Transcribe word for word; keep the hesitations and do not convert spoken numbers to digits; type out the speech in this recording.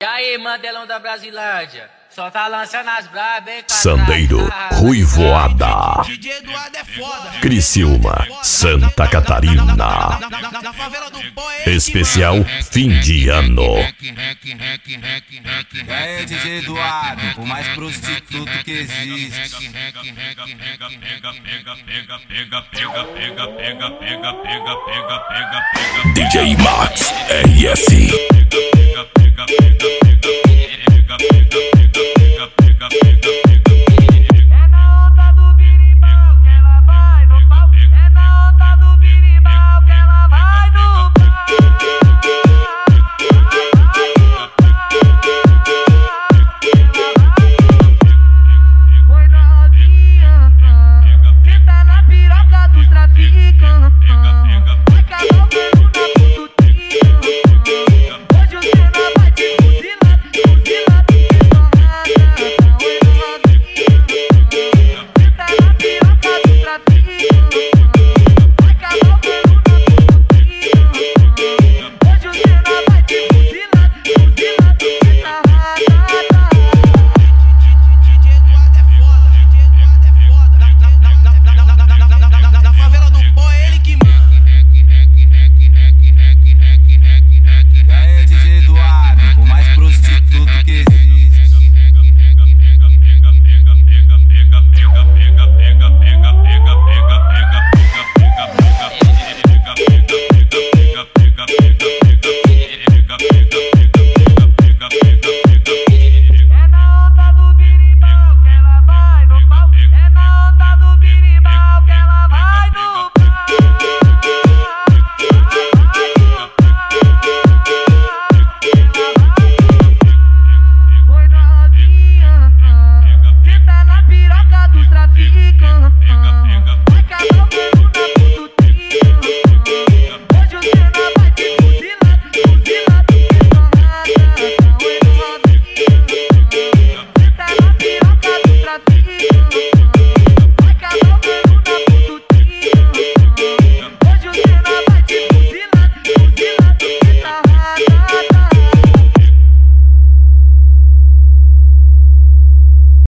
E aí, Mandelão da Brasilândia? Só tá lançando as brabas, hein, cara? Sandeiro, Ruivoada, D J Eduardo é foda. Criciúma, Santa Catarina. Na, na, na, na favela do pó, é Especial fim de ano. E aí, D J Eduardo, o mais prostituto que existe. D J Max R S. Pega, pega, pega, pega, pega, pega, pega, pega, pega, pega,